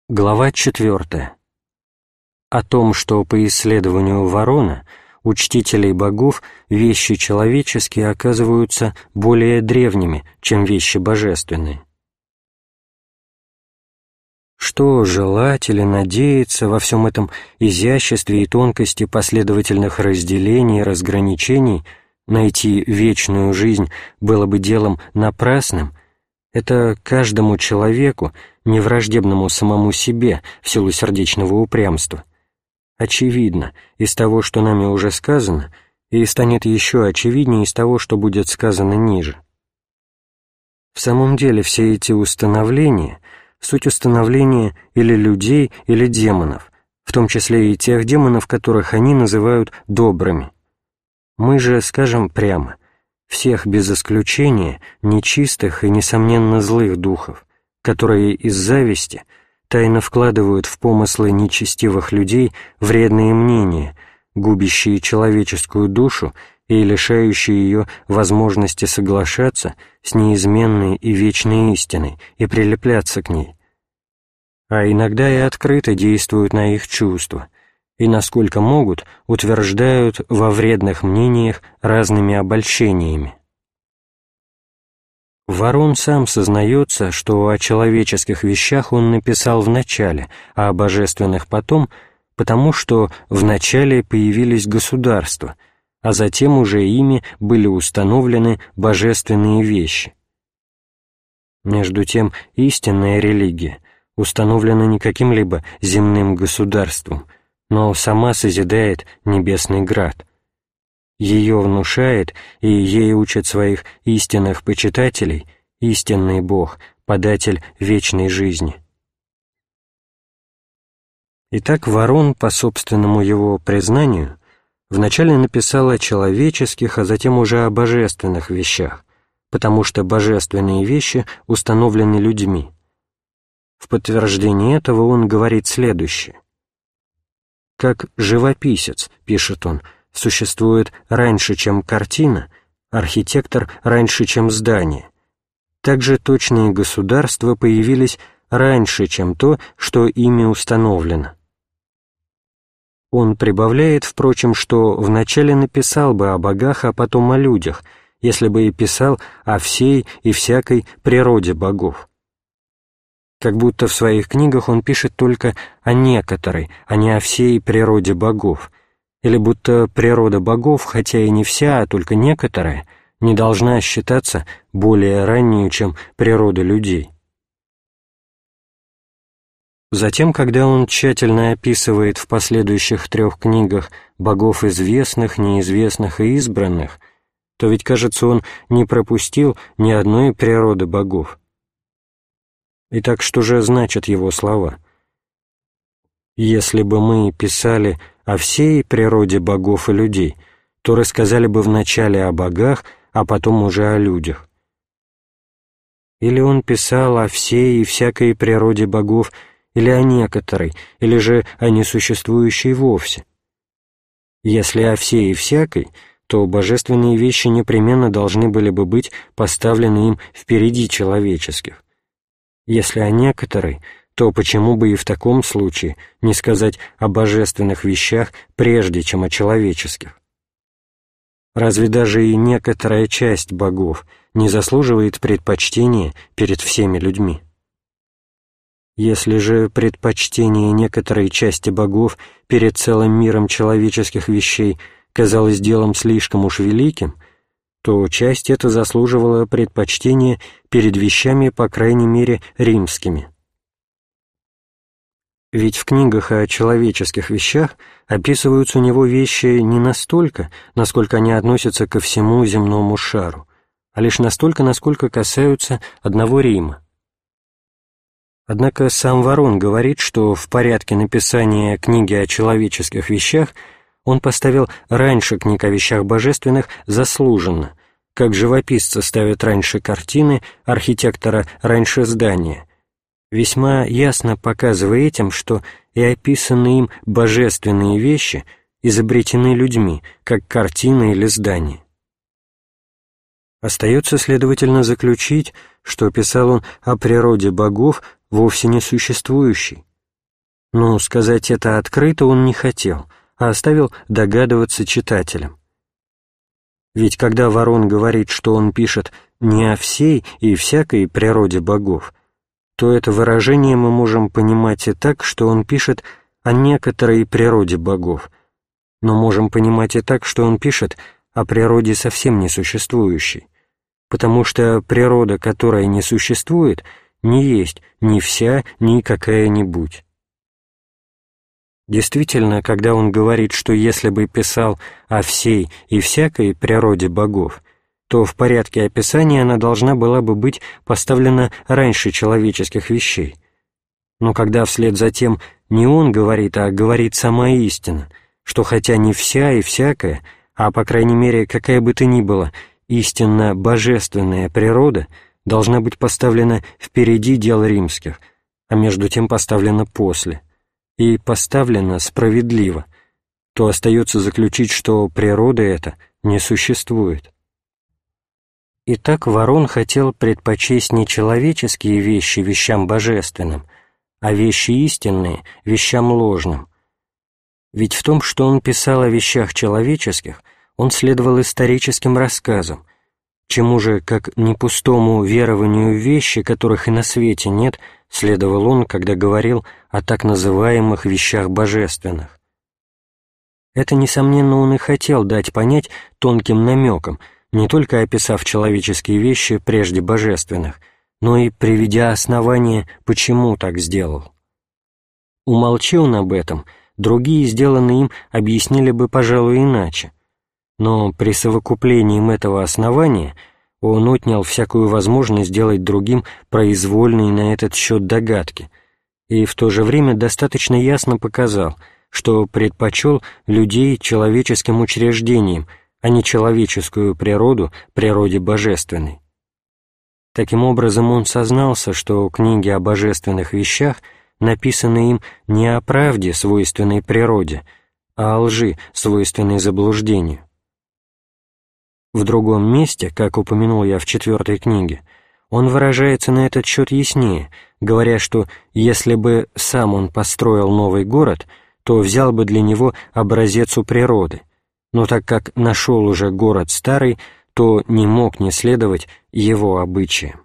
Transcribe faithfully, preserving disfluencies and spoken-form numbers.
Глава четвертая. О том, что по исследованию Варона у чтителей богов вещи человеческие оказываются более древними, чем вещи божественные. Что желать или надеяться во всем этом изяществе и тонкости последовательных разделений и разграничений, найти вечную жизнь было бы делом напрасным, это каждому человеку, не враждебному самому себе в силу сердечного упрямства, очевидно из того, что нами уже сказано, и станет еще очевиднее из того, что будет сказано ниже. В самом деле все эти установления — суть установления или людей, или демонов, в том числе и тех демонов, которых они называют добрыми. Мы же скажем прямо, всех без исключения нечистых и, несомненно, злых духов, которые из зависти тайно вкладывают в помыслы нечестивых людей вредные мнения, губящие человеческую душу и лишающие ее возможности соглашаться с неизменной и вечной истиной и прилепляться к ней, а иногда и открыто действуют на их чувства и, насколько могут, утверждают во вредных мнениях разными обольщениями. Варон сам сознается, что о человеческих вещах он написал в начале, а о божественных потом, потому что в начале появились государства, а затем уже ими были установлены божественные вещи. Между тем, истинная религия установлена не каким-либо земным государством, но сама созидает небесный град. Ее внушает и ей учит своих истинных почитателей истинный Бог, податель вечной жизни. Итак, Варон, по собственному его признанию, вначале написал о человеческих, а затем уже о божественных вещах, потому что божественные вещи установлены людьми. В подтверждение этого он говорит следующее. «Как живописец, — пишет он, — существует раньше, чем картина, архитектор раньше, чем здание, также точные государства появились раньше, чем то, что ими установлено». Он прибавляет, впрочем, что вначале написал бы о богах, а потом о людях, если бы и писал о всей и всякой природе богов. Как будто в своих книгах он пишет только о некоторой, а не о всей природе богов, или будто природа богов, хотя и не вся, а только некоторая, не должна считаться более ранней, чем природа людей. Затем, когда он тщательно описывает в последующих трех книгах богов известных, неизвестных и избранных, то ведь, кажется, он не пропустил ни одной природы богов. Итак, что же значат его слова? «Если бы мы писали о всей природе богов и людей, то рассказали бы вначале о богах, а потом уже о людях». Или он писал о всей и всякой природе богов, или о некоторой, или же о несуществующей вовсе? Если о всей и всякой, то божественные вещи непременно должны были бы быть поставлены им впереди человеческих. Если о некоторой, то почему бы и в таком случае не сказать о божественных вещах прежде, чем о человеческих? Разве даже и некоторая часть богов не заслуживает предпочтения перед всеми людьми? Если же предпочтение некоторой части богов перед целым миром человеческих вещей казалось делом слишком уж великим, то часть эта заслуживала предпочтения перед вещами, по крайней мере, римскими. Ведь в книгах о человеческих вещах описываются у него вещи не настолько, насколько они относятся ко всему земному шару, а лишь настолько, насколько касаются одного Рима. Однако сам Варон говорит, что в порядке написания книги о человеческих вещах он поставил раньше книг о вещах божественных заслуженно, как живописцы ставят раньше картины, архитектора раньше здания, весьма ясно показывая этим, что и описанные им божественные вещи изобретены людьми, как картина или здание. Остается, следовательно, заключить, что писал он о природе богов, вовсе не существующей, но сказать это открыто он не хотел, а оставил догадываться читателям. Ведь когда Ворон говорит, что он пишет не о всей и всякой природе богов, то это выражение мы можем понимать и так, что он пишет о некоторой природе богов, но можем понимать и так, что он пишет о природе совсем несуществующей, потому что природа, которая не существует, не есть ни вся, ни какая-нибудь. Действительно, когда он говорит, что если бы писал о всей и всякой природе богов, то в порядке описания она должна была бы быть поставлена раньше человеческих вещей. Но когда вслед за тем не он говорит, а говорит сама истина, что хотя не вся и всякая, а по крайней мере какая бы то ни была истинно божественная природа должна быть поставлена впереди дел римских, а между тем поставлена после, и поставлена справедливо, то остается заключить, что природа эта не существует. Итак, Ворон хотел предпочесть не человеческие вещи вещам божественным, а вещи истинные вещам ложным. Ведь в том, что он писал о вещах человеческих, он следовал историческим рассказам, чему же, как не пустому верованию в вещи, которых и на свете нет, следовал он, когда говорил о так называемых вещах божественных. Это, несомненно, он и хотел дать понять тонким намеком, не только описав человеческие вещи прежде божественных, но и приведя основание, почему так сделал. Умолчи он об этом, другие, сделанные им, объяснили бы, пожалуй, иначе, но при совокуплении им этого основания он отнял всякую возможность сделать другим произвольные на этот счет догадки и в то же время достаточно ясно показал, что предпочел людей человеческим учреждениям, а не человеческую природу природе божественной. Таким образом, он сознался, что книги о божественных вещах написаны им не о правде, свойственной природе, а о лжи, свойственной заблуждению. В другом месте, как упомянул я в четвертой книге, он выражается на этот счет яснее, говоря, что если бы сам он построил новый город, то взял бы для него образец у природы, но так как нашел уже город старый, то не мог не следовать его обычаям.